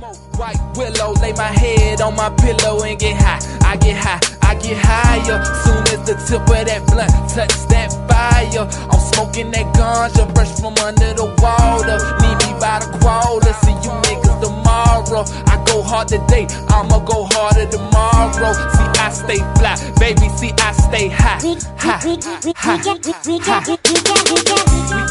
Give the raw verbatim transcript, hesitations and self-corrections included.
Smoke white willow, lay my head on my pillow and get high. I get high, I get higher. Soon as the tip of that blunt touch that fire, I'm smoking that ganja, brush from under the water. Need me by the quarter, see you niggas tomorrow. I go hard today, I'ma go harder tomorrow. See, I stay fly, baby, see, I stay high, high, high, high.